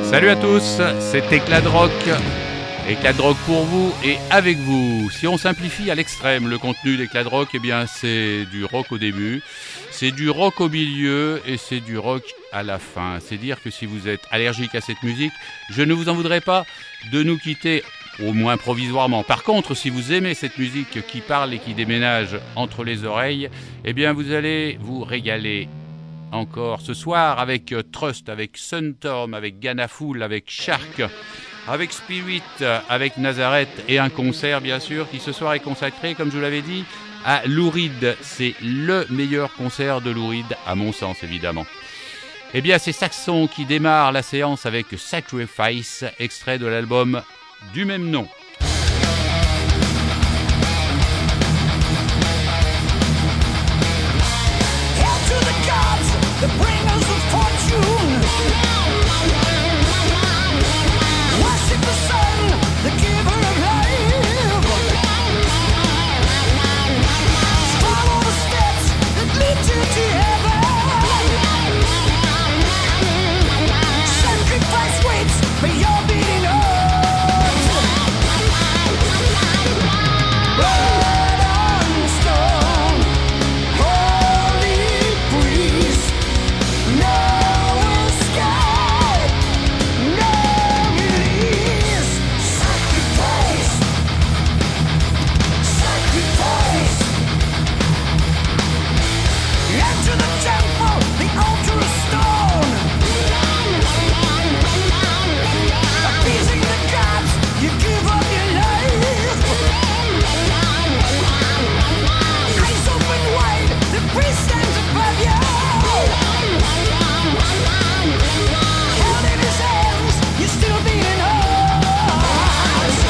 Salut à tous, c'est Éclat de Rock. Éclat de Rock pour vous et avec vous. Si on simplifie à l'extrême le contenu d'Éclat de Rock, eh bien c'est du rock au début, c'est du rock au milieu et c'est du rock à la fin. C'est dire que si vous êtes allergique à cette musique, je ne vous en voudrais pas de nous quitter, au moins provisoirement. Par contre, si vous aimez cette musique qui parle et qui déménage entre les oreilles, eh bien vous allez vous régaler encore ce soir avec Trust, avec Suntorm, avec Ganafool, avec Shark, avec Spirit, avec Nazareth et un concert bien sûr qui ce soir est consacré, comme je vous l'avais dit, à Lou Reed. C'est le meilleur concert de Lou Reed à mon sens évidemment. Eh bien c'est Saxon qui démarre la séance avec Sacrifice, extrait de l'album du même nom. The bringers of fortune, worship the sun, the giver of life. Follow the steps that lead you to heaven. Sacrifice waits for your beating heart. Blood on stone, holy priest. No escape, no release. Sacrifice, sacrifice. Enter the temple, the altar of stone. Appeasing the gods, you give up your life. Eyes open wide, the priest stands above you. Held in his hands, you're still beating hearts.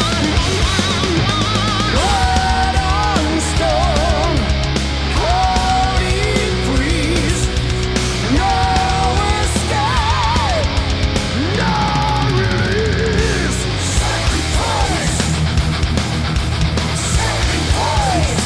Blood on stone, holy priest. No escape, no release. Sacrifice, sacrifice.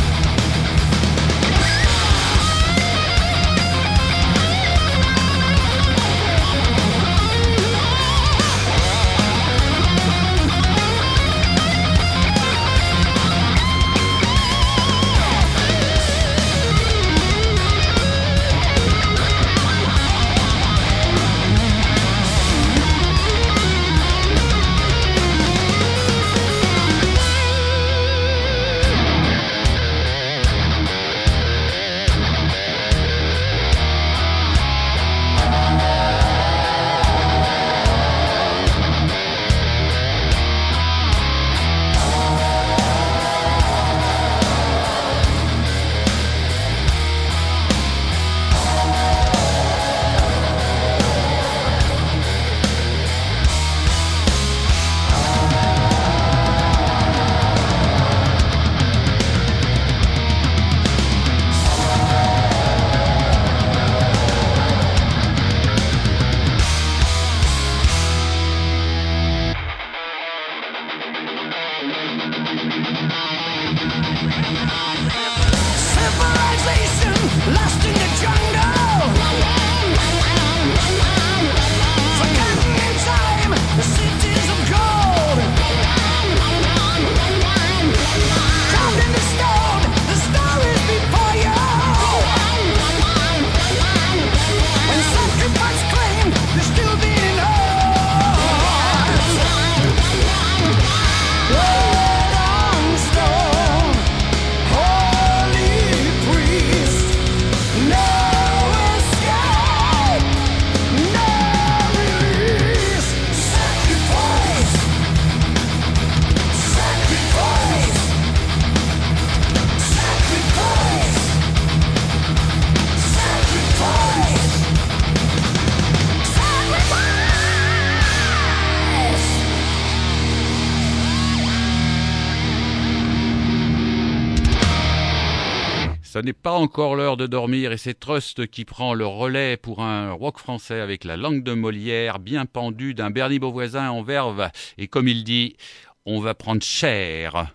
Civilization lost in the jungle. Forgotten in time, the cities of gold. Carved in the stone, the stories before you. When sacrifice claimed, they're still beating hearts. Blood on stone, holy priest. No escape, no release. Sacrifice, sacrifice, sacrifice, sacrifice, sacrifice. Ça n'est pas encore l'heure de dormir et c'est Trust qui prend le relais pour un rock français avec la langue de Molière bien pendue d'un Bernie Beauvoisin en verve. Et comme il dit, on va prendre cher.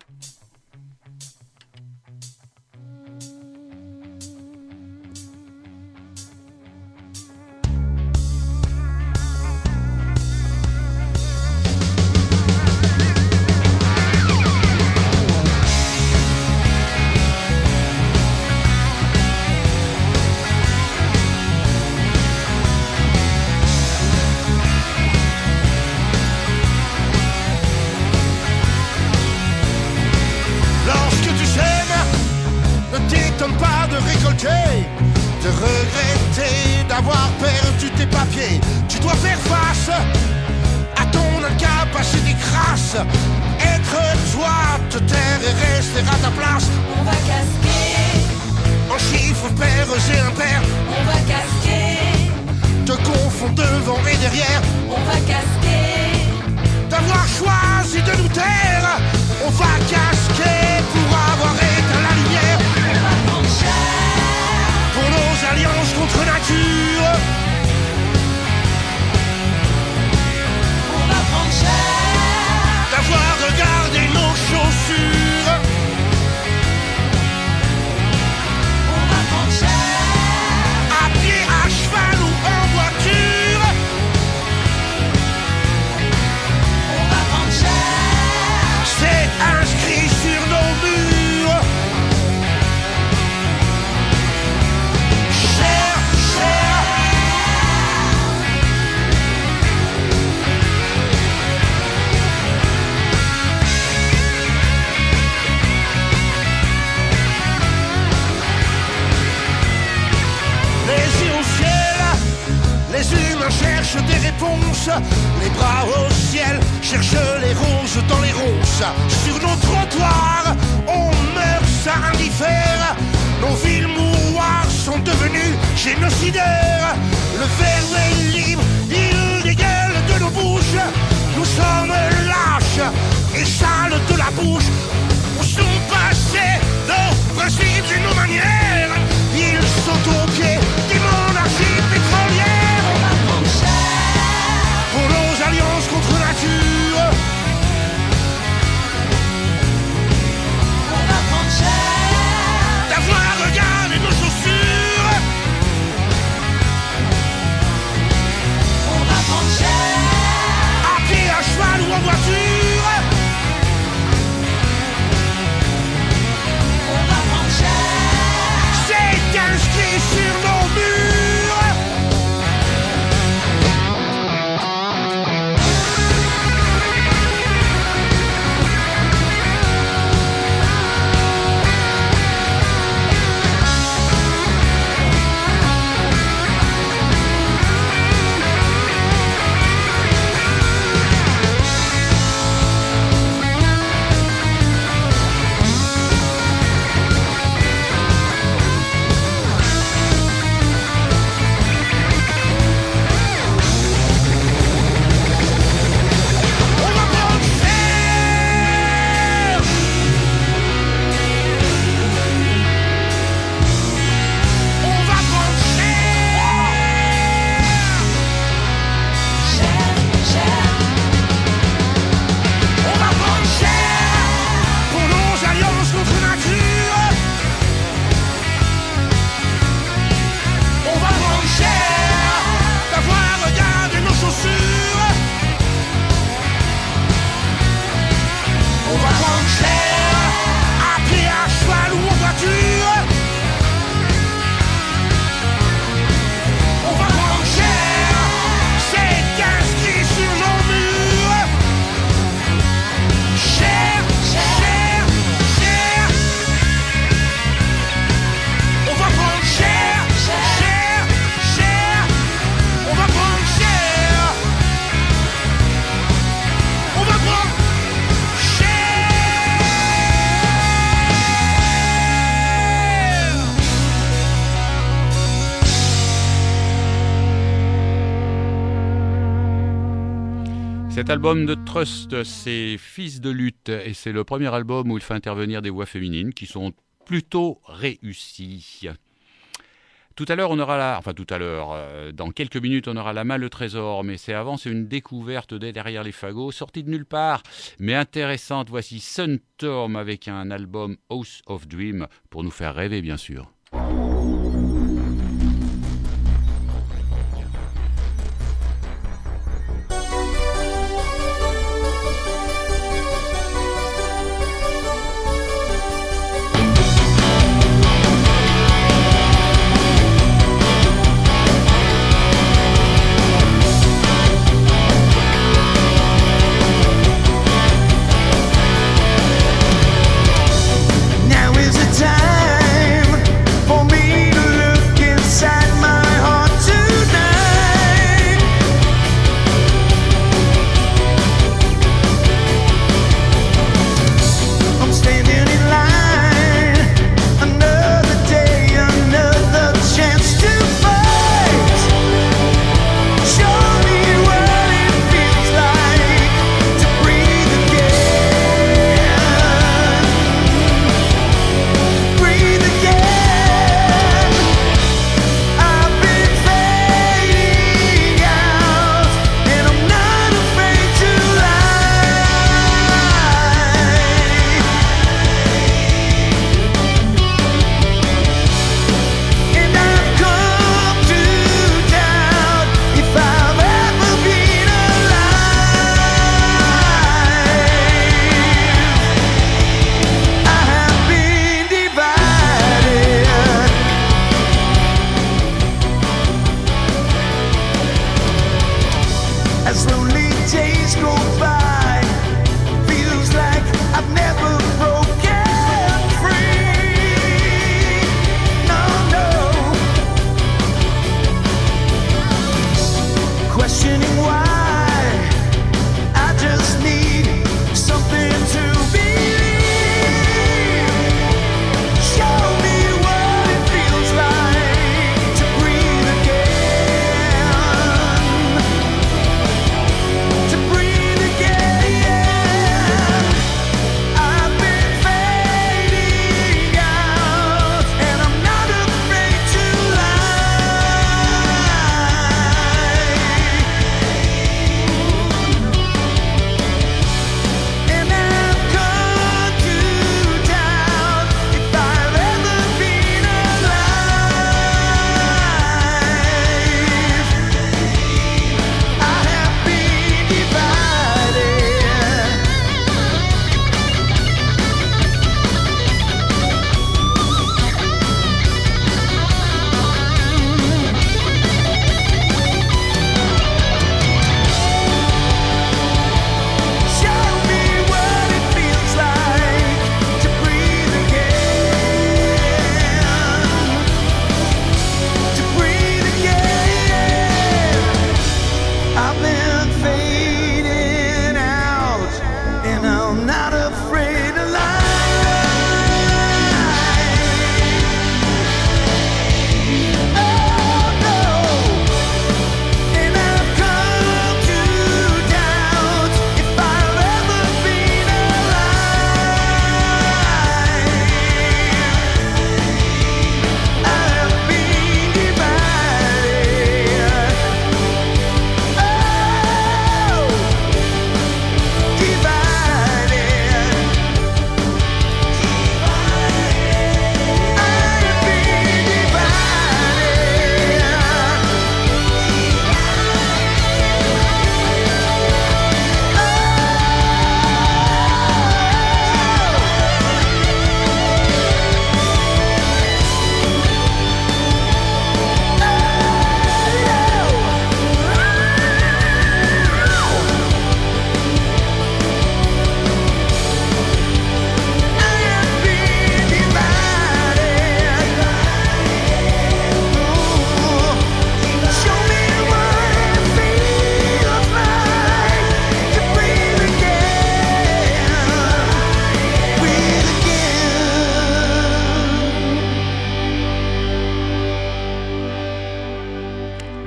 place. Être toi, te taire et rester à ta place. On va casquer, En chiffres pairs et impairs, on va casquer, te confondre devant et derrière. on va casquer, D'avoir choisi de nous taire, on va casquer pour avoir éteint la lumière. on va prendre cher, Pour nos alliances contre nature, on va prendre cher, d'avoir regardé nos chaussures. on va prendre cher, À pied, à cheval ou en voiture, on va prendre cher, c'est inscrit sur nos murs. Cher, cher. Les yeux au ciel, les humains cherchent des réponses. Les bras au ciel cherchent les roses dans les ronces. Sur nos trottoirs, on meurt, ça indiffère. Nos villes mouroirs sont devenues génocidaires. Le verbe est libre, il dégueule de nos bouches. Nous sommes lâches et sales de la bouche. Où sont passés nos principes et nos manières? Ils sont au pied des monarchies pétrolières. on va prendre cher, Pour nos alliances contre nature, on va prendre cher, d'avoir regardé nos chaussures. on va prendre cher, À pied, à cheval ou en voiture, on va prendre cher, c'est inscrit sur nos murs. On va prendre cher. On va prendre cher. cher, cher, On va prendre cher pour nos alliances contre nature. On va prendre cher d'avoir regardé nos chaussures. On va prendre cher à pied, à cheval ou en voiture. On va prendre cher, c'est inscrit sur nos murs. Cher, cher, cher. On va prendre cher, cher, cher. On va prendre cher. On va prendre cher. Cet album de Trust, c'est Fils de lutte, et c'est le premier album où il fait intervenir des voix féminines qui sont plutôt réussies. Tout à l'heure, on aura dans quelques minutes, on aura La main le trésor, mais c'est une découverte dès derrière les fagots, sortie de nulle part, mais intéressante. Voici Sun Storm avec un album House of Dream pour nous faire rêver, bien sûr. Now is the time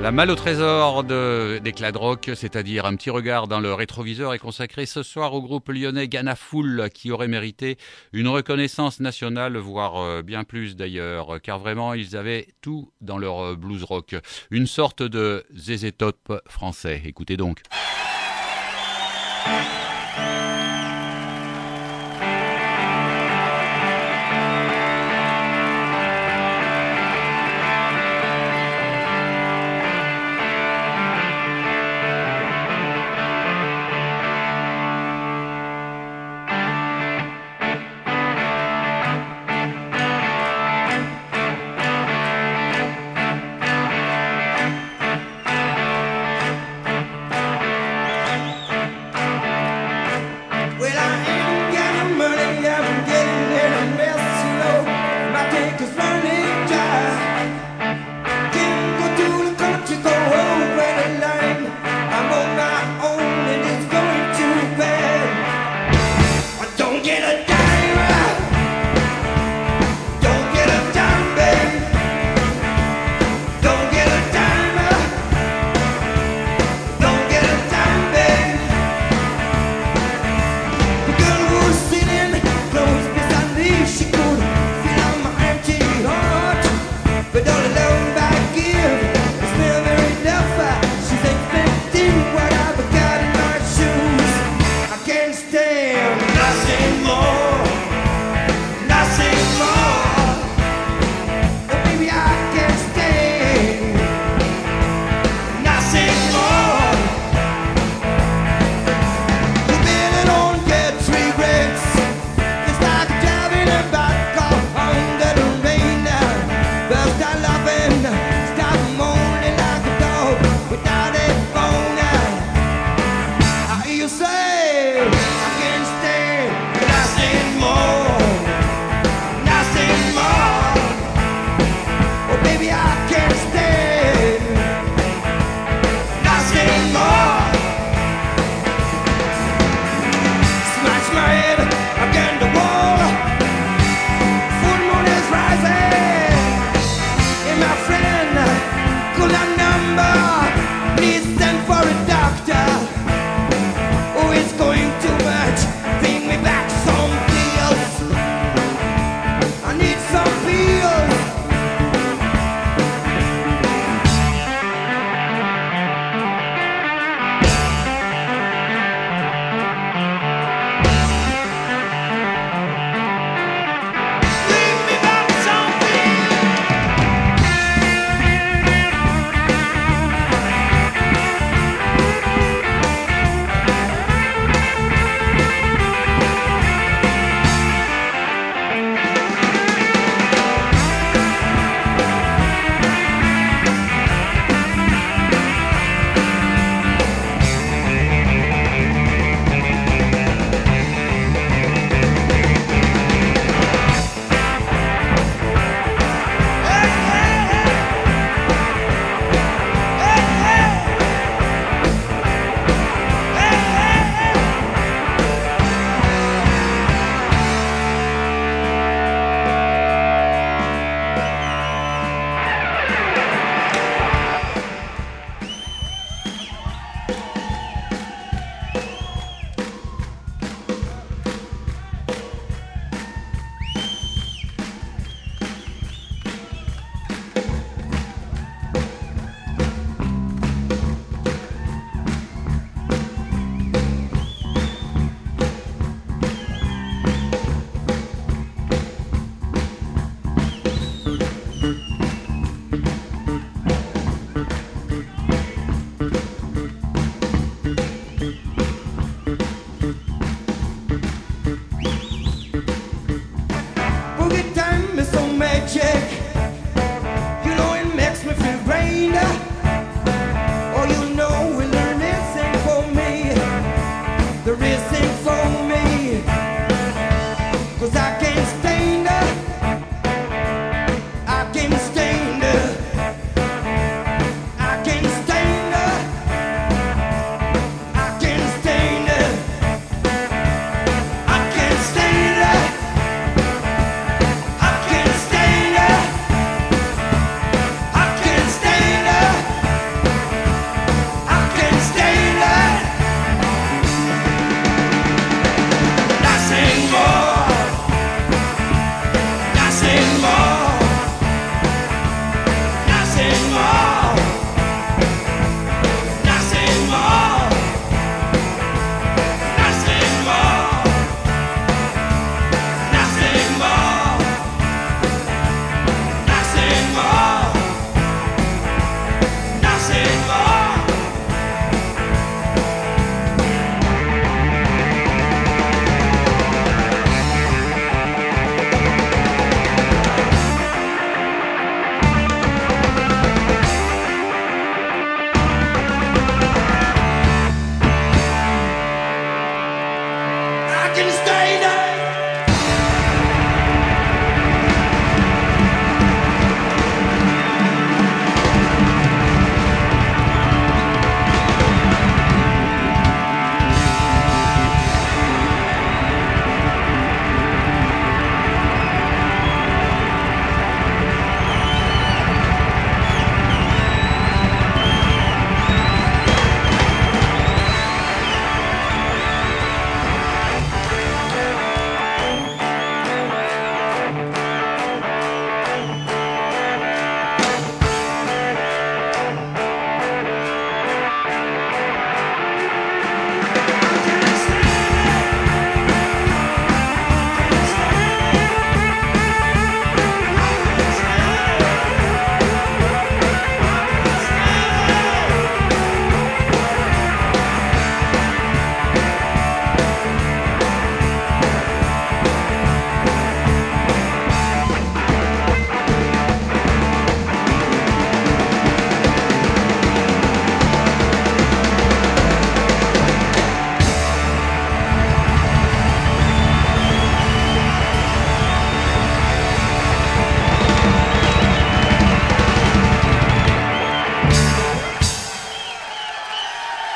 La malle au trésor des Clad Rock, c'est-à-dire un petit regard dans le rétroviseur, est consacré ce soir au groupe lyonnais Ghana Fool, qui aurait mérité une reconnaissance nationale, voire bien plus d'ailleurs, car vraiment ils avaient tout dans leur blues rock. Une sorte de ZZ Top français. Écoutez donc.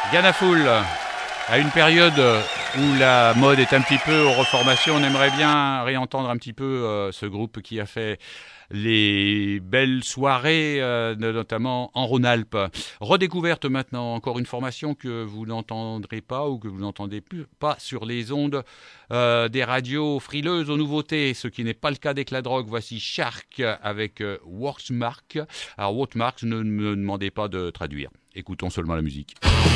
Ganafoul, à une période où la mode est un petit peu aux reformations, on aimerait bien réentendre un petit peu ce groupe qui a fait les belles soirées, notamment en Rhône-Alpes. Redécouverte maintenant, encore une formation que vous n'entendrez pas ou que vous n'entendez plus pas sur les ondes des radios frileuses aux nouveautés, ce qui n'est pas le cas d'Éclat de Rock. Voici Shark avec Worksmark. Alors Worksmark, ne me demandez pas de traduire. Écoutons seulement la musique.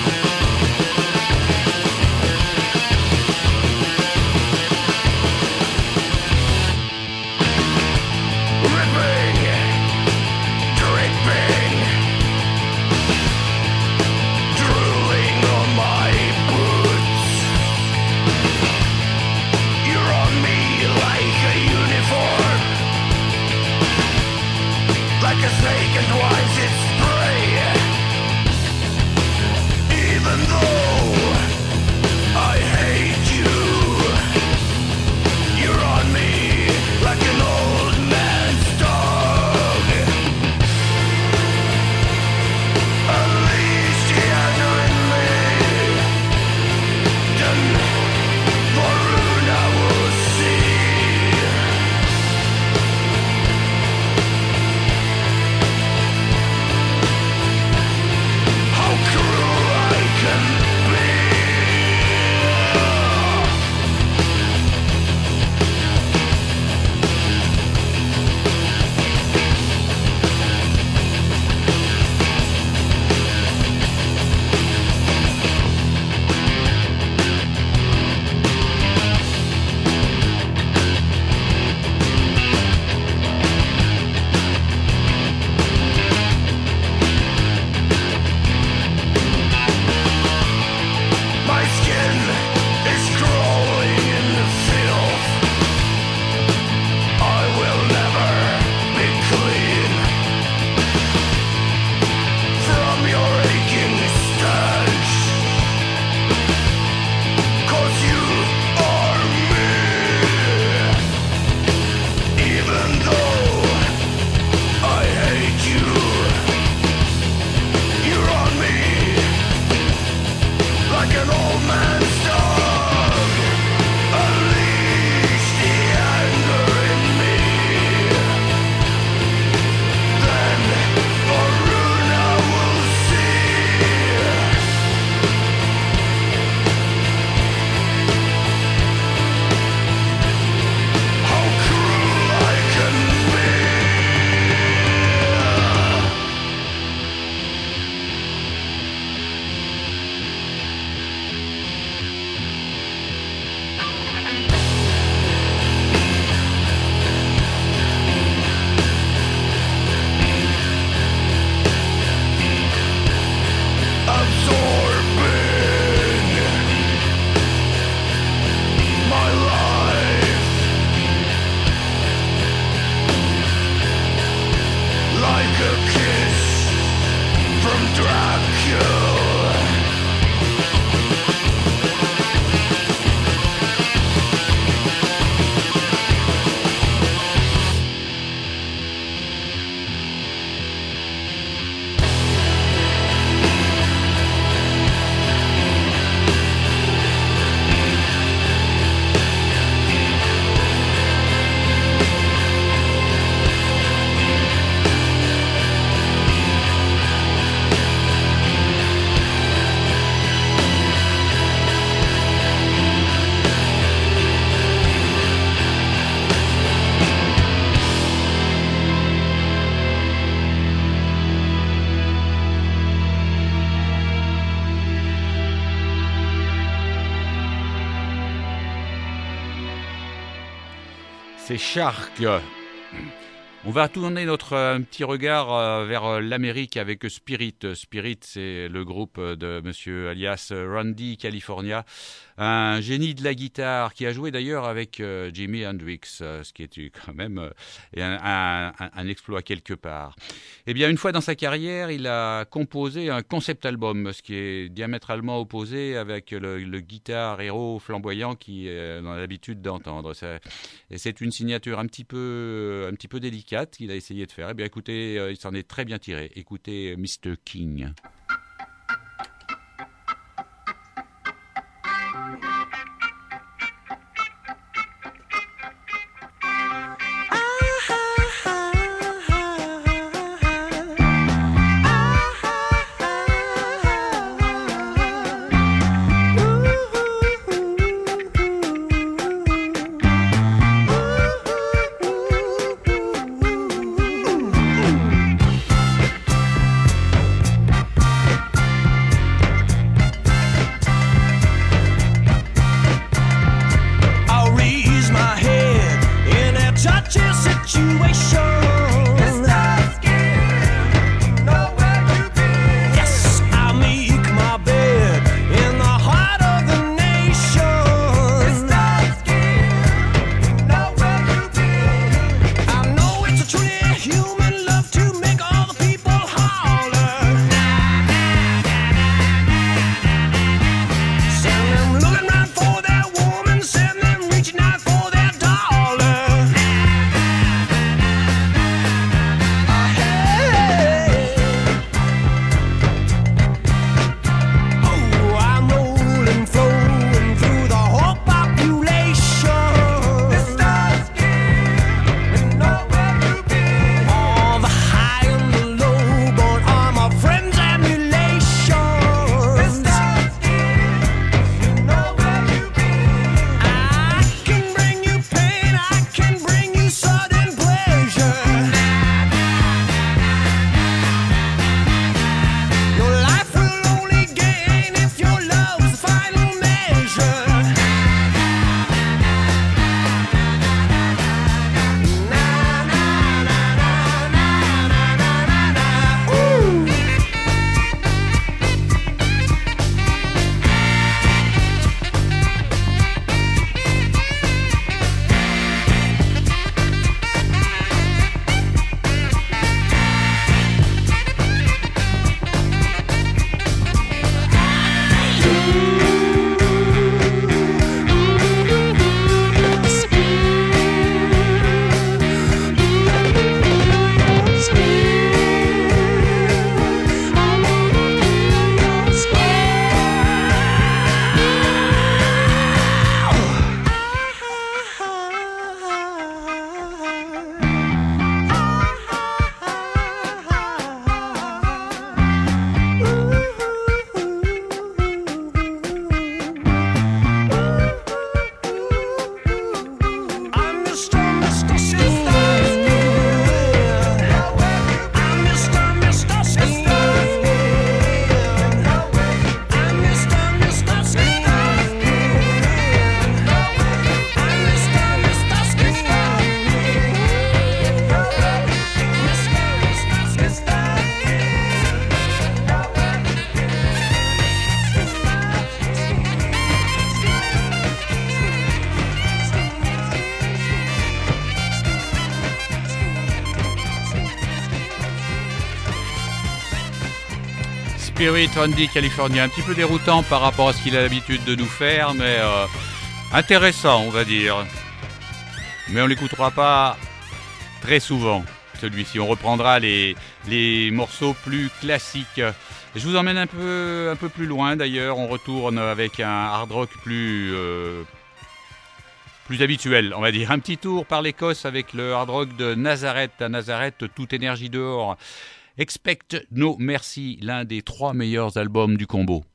C'est Shark. On va tourner notre petit regard vers l'Amérique avec Spirit. Spirit, c'est le groupe de monsieur alias Randy California, un génie de la guitare qui a joué d'ailleurs avec Jimi Hendrix, ce qui est quand même un exploit quelque part. Eh bien, une fois dans sa carrière, il a composé un concept album, ce qui est diamétralement opposé avec le guitare héros flamboyant qu'on a l'habitude d'entendre. C'est une signature un petit peu délicate qu'il a essayé de faire. Eh bien, écoutez, il s'en est très bien tiré. Écoutez Mr. King. Spirit, Randy California. Un petit peu déroutant par rapport à ce qu'il a l'habitude de nous faire, mais intéressant, on va dire. Mais on l'écoutera pas très souvent, celui-ci. On reprendra les morceaux plus classiques. Je vous emmène un peu plus loin d'ailleurs. On retourne avec un hard rock plus habituel, on va dire. Un petit tour par l'Écosse avec le hard rock de Nazareth. À Nazareth, toute énergie dehors. Expect No Mercy, l'un des 3 meilleurs albums du combo.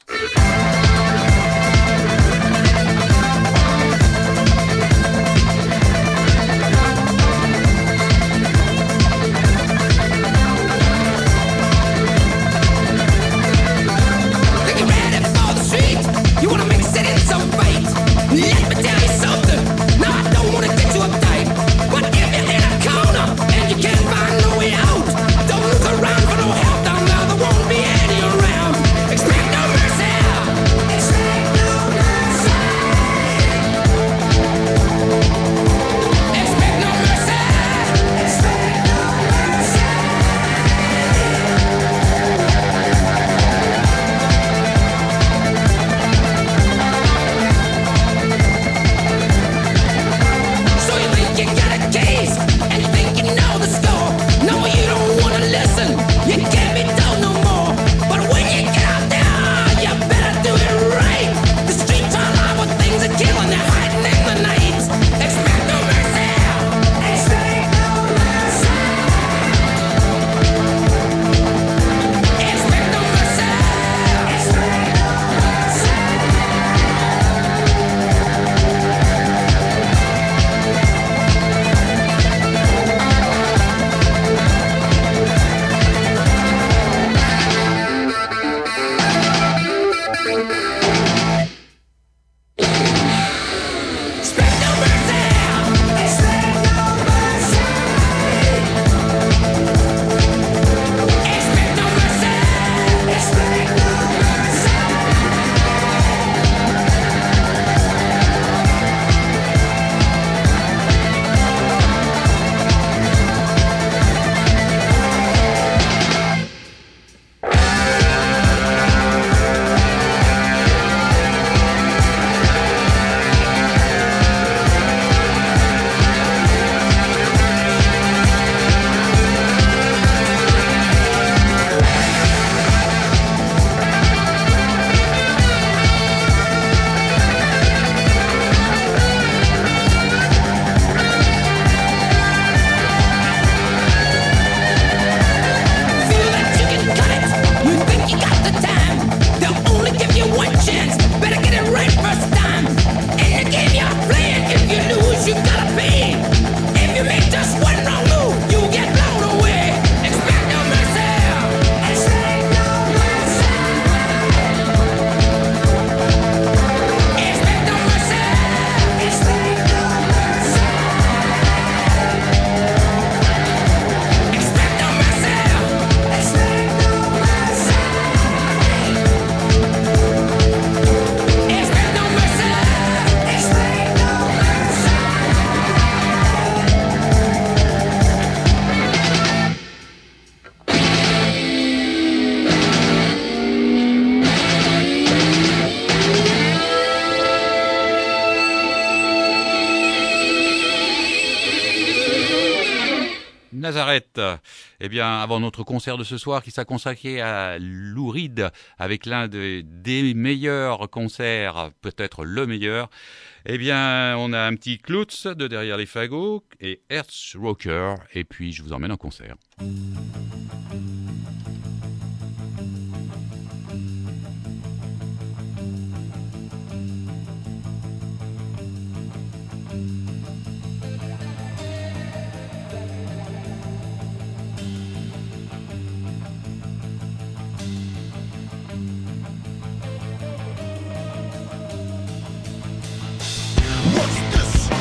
Nazareth. Eh bien, avant notre concert de ce soir qui sera consacré à Lou Reed avec l'un des meilleurs concerts, peut-être le meilleur, eh bien, on a un petit Klutz de Derrière les fagots et Earth Rocker, et puis je vous emmène en concert.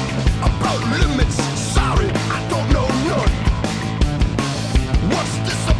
Limits, sorry, I don't know none. What's this about?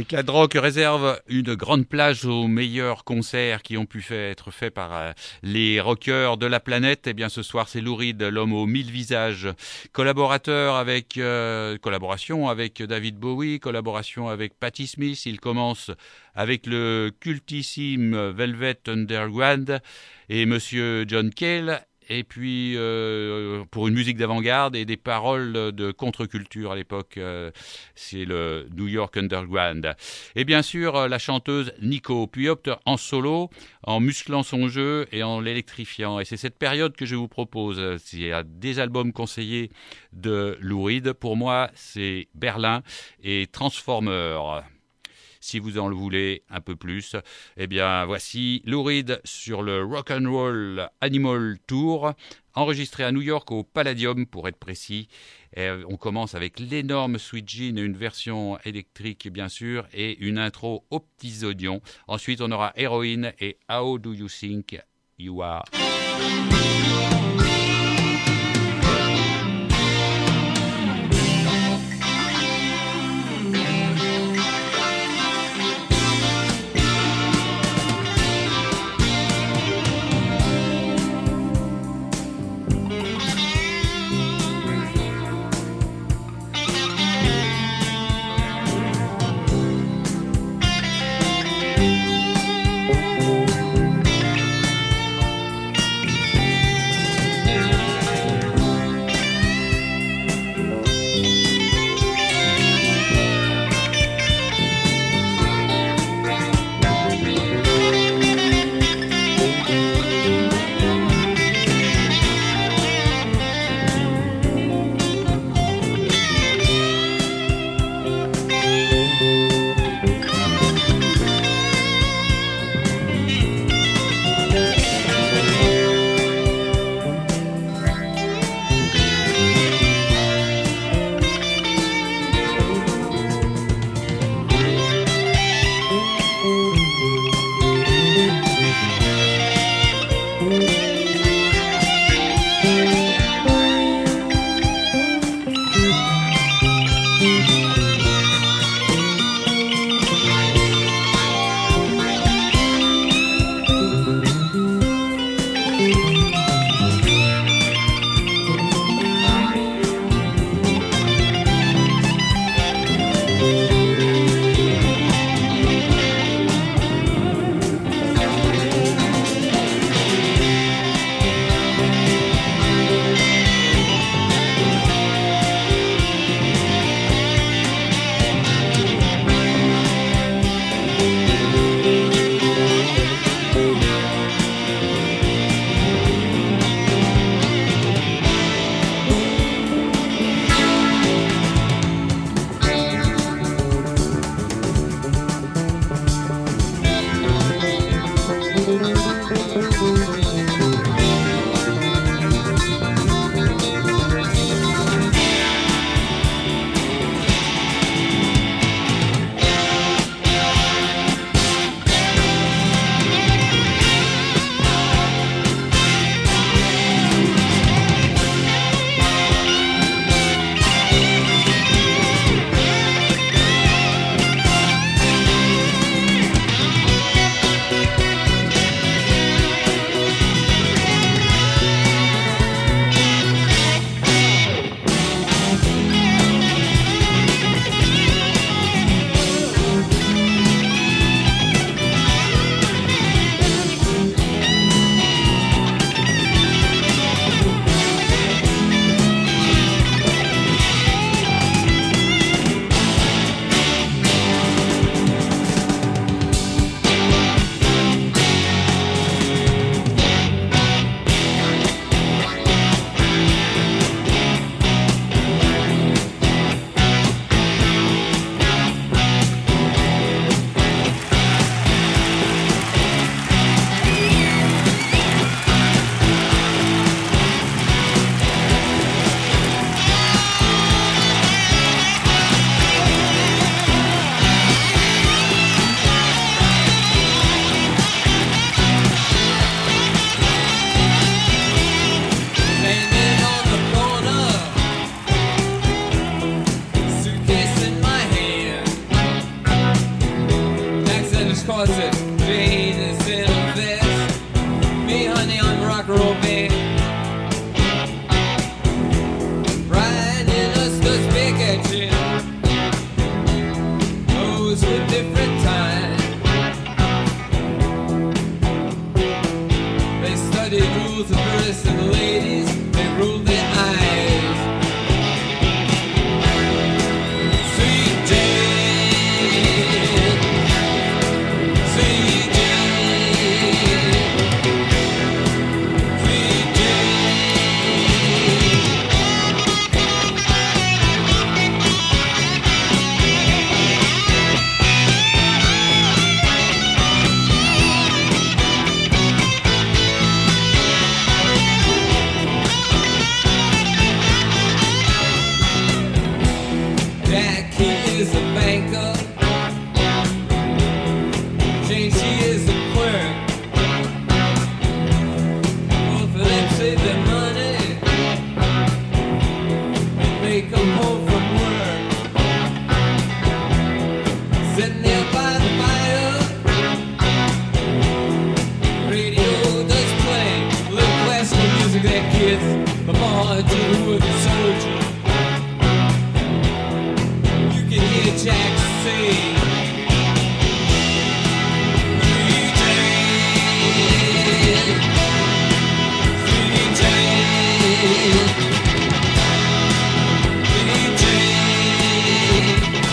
Éclat Rock réserve une grande plage aux meilleurs concerts qui ont pu être faits par les rockers de la planète. Eh bien, ce soir, c'est Lou Reed, l'homme aux 1000 visages. Collaboration avec David Bowie, collaboration avec Patti Smith. Il commence avec le cultissime Velvet Underground et Monsieur John Cale. Et puis, pour une musique d'avant-garde et des paroles de contre-culture à l'époque, c'est le New York Underground. Et bien sûr, la chanteuse Nico, puis opte en solo, en musclant son jeu et en l'électrifiant. Et c'est cette période que je vous propose. Il y a des albums conseillés de Lou Reed. Pour moi, c'est Berlin et Transformer. Si vous en voulez un peu plus, eh bien voici Lou Reed sur le Rock'n'Roll Animal Tour, enregistré à New York au Palladium pour être précis. Et on commence avec l'énorme Sweet Gin, une version électrique bien sûr, et une intro aux petits oignons. Ensuite on aura Heroin et How Do You Think You Are. rules were different times. They studied rules of girls and ladies. They ruled their eyes. Sweet Jane, sweet Jane, sweet Jack, he is a banker. Jane, she is a clerk. Both of them save their money when they come home from work. Sitting there by the fire, radio does play a little classical music that kids from all to the wooden soldier. You can hear Jack say, Sweet Jane, Sweet Jane, Sweet Jane.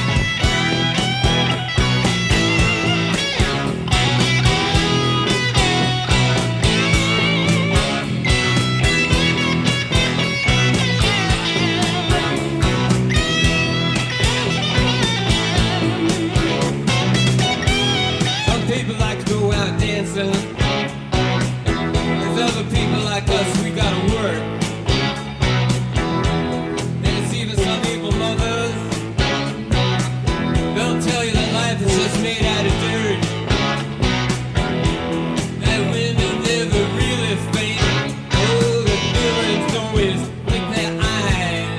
Some people like to go out dancing. There's other people like us, we gotta work. There's even some evil mothers. They'll tell you that life is just made out of dirt. That women never really faint. Oh, the villains always blink their eyes.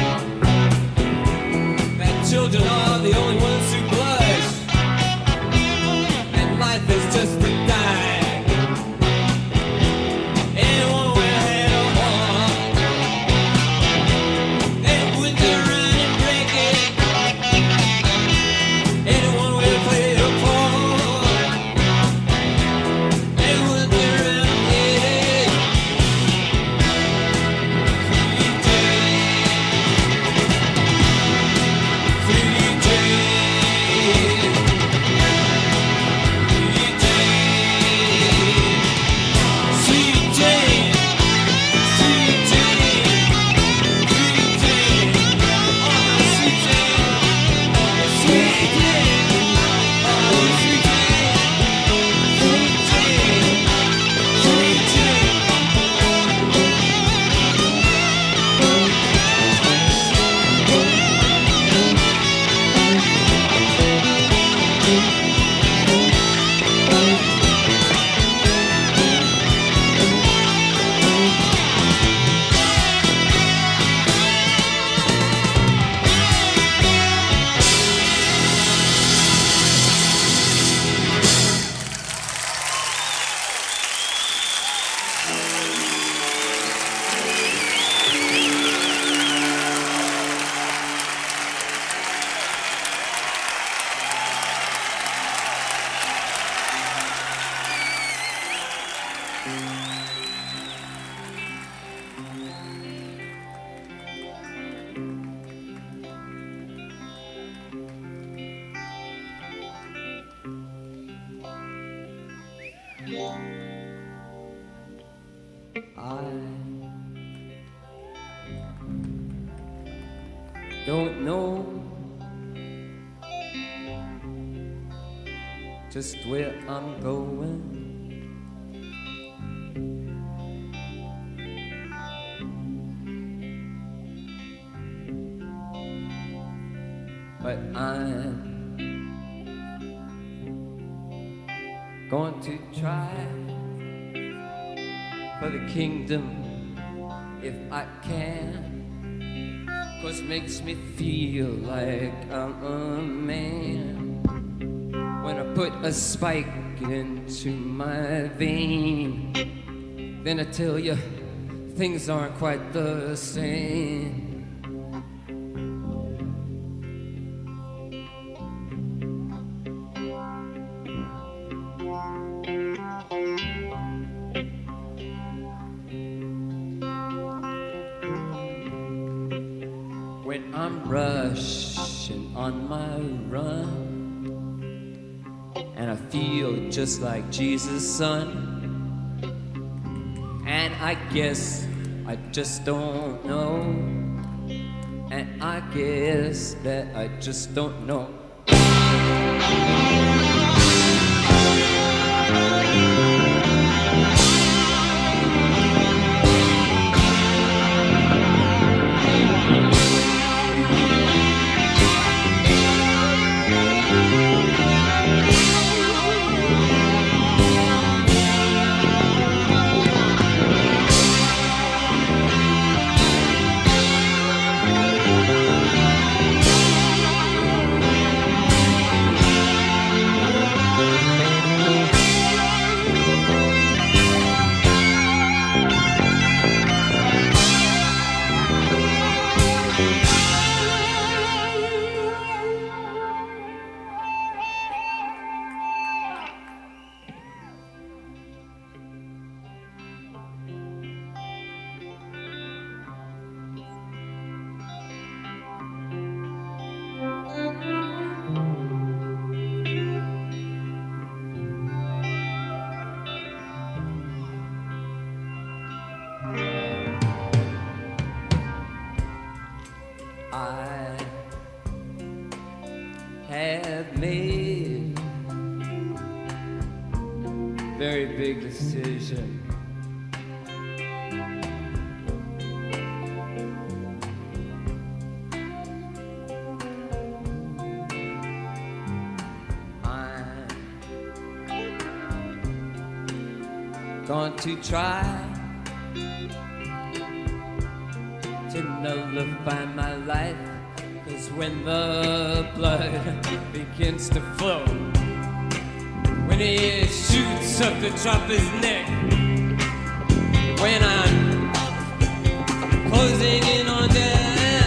That children are the only ones who blush. And life is just a die. Anyone with a head or heart, they wouldn't turn around and break it. Anyone will play a part, they wouldn't turn around and hit it. Sweet Jane, Sweet Jane, Sweet Jane, Sweet Jane, Sweet Jane, oh sweet Jane, Sweet Jane, oh sweet Jane, Sweet Jane, Sweet Jane. I don't know just where I'm going. But I'm going to try for the kingdom if I can, 'cause it makes me feel like I'm a man when I put a spike into my vein. Then I tell you things aren't quite the same. when I'm rushing on my run, and I feel just like Jesus' son. And I guess I just don't know, and I guess that I just don't know. I have made a very big decision. I'm going to try to nullify my life, 'cause when the blood begins to flow, when he shoots up the top of his neck, when I'm closing in on death,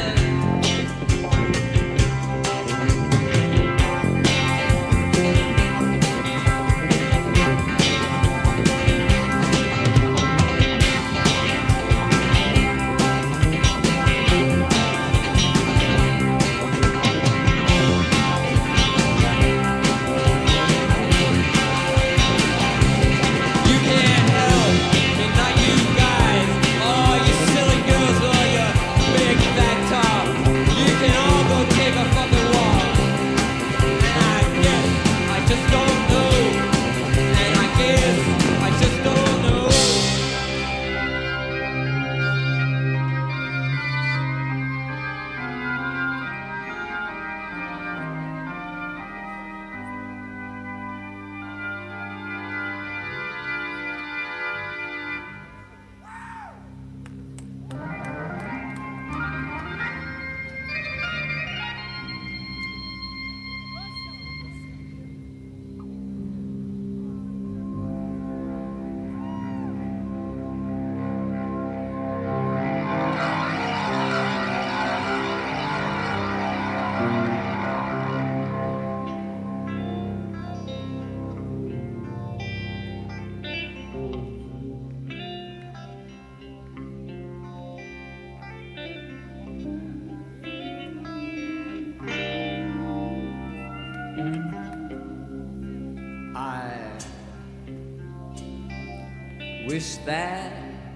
wish that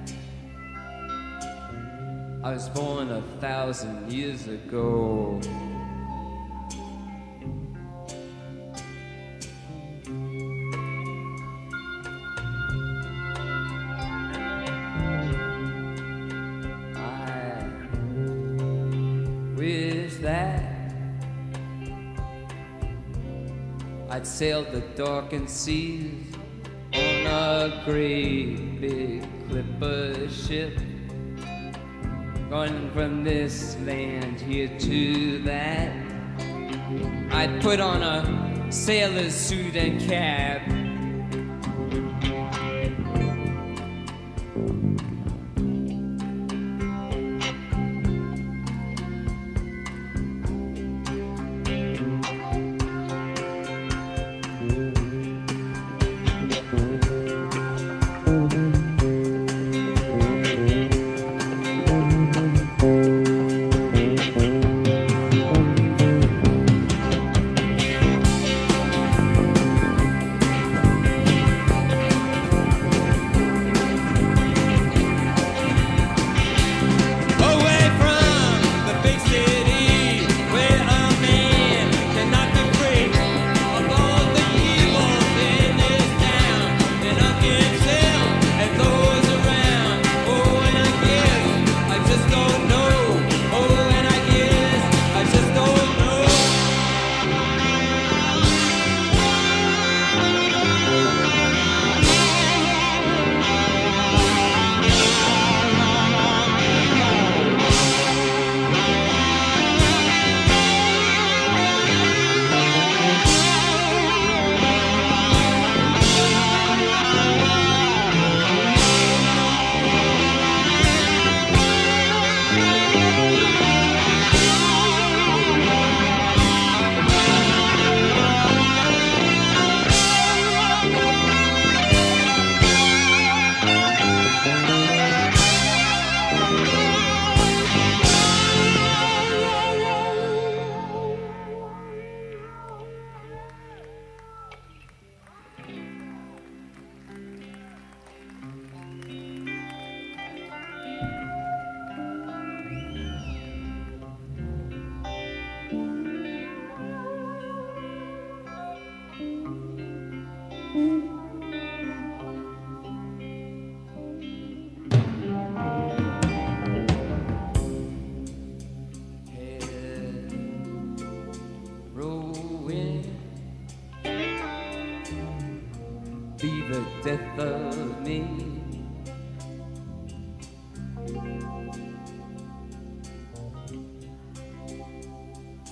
I was born 1,000 years ago. I wish that I'd sailed the darkened seas on a great big clipper ship, going from this land here to that. I'd put on a sailor's suit and cap,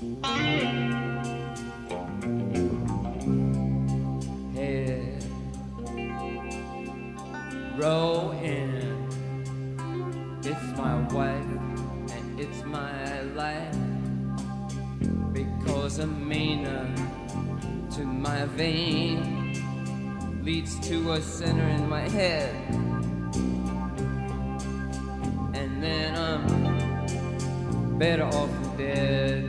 Head row in. It's my wife and it's my life. Because a mina to my vein leads to a center in my head. And then I'm better off dead.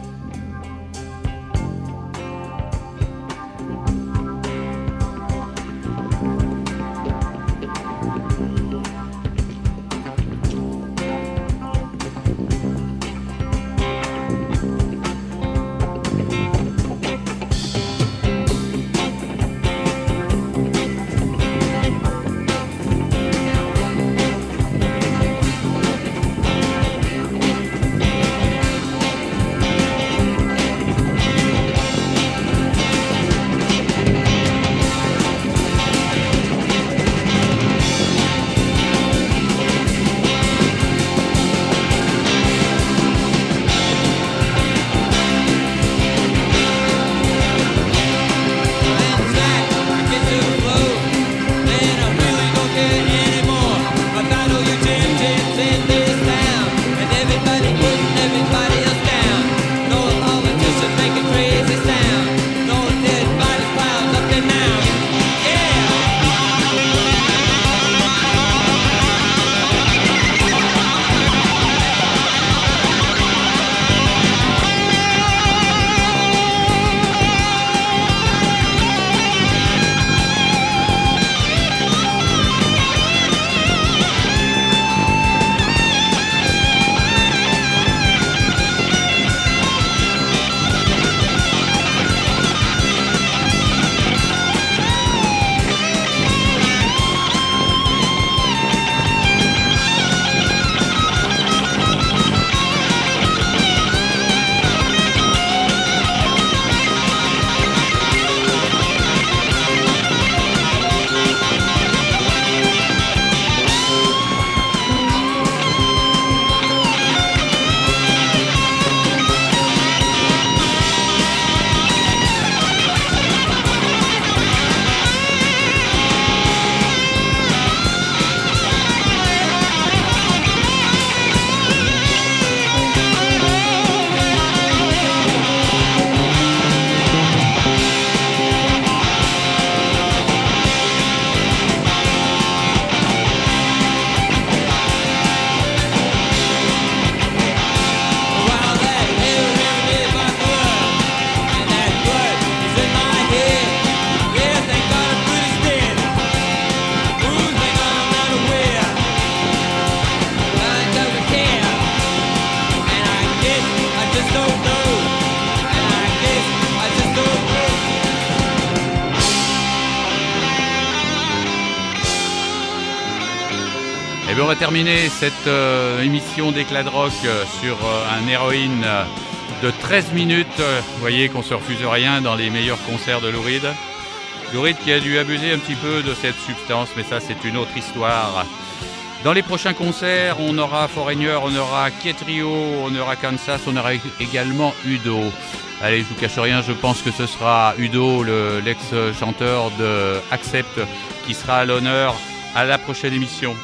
Et bien on va terminer cette émission d'Éclat de Rock sur un héroïne de 13 minutes. Vous voyez qu'on ne se refuse rien dans les meilleurs concerts de Lou Reed. Lou Reed qui a dû abuser un petit peu de cette substance, mais ça c'est une autre histoire. Dans les prochains concerts, on aura Foreigner, on aura Kietrio, on aura Kansas, on aura également Udo. Allez, je vous cache rien, je pense que ce sera Udo, l'ex-chanteur de Accept, qui sera à l'honneur à la prochaine émission.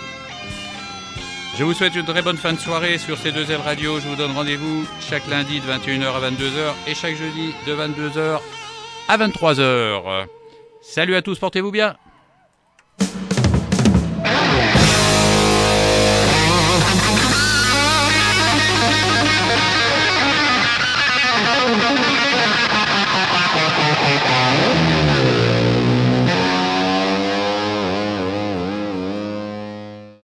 Je vous souhaite une très bonne fin de soirée sur C2L Radio. Je vous donne rendez-vous chaque lundi de 21h à 22h et chaque jeudi de 22h à 23h. Salut à tous, portez-vous bien.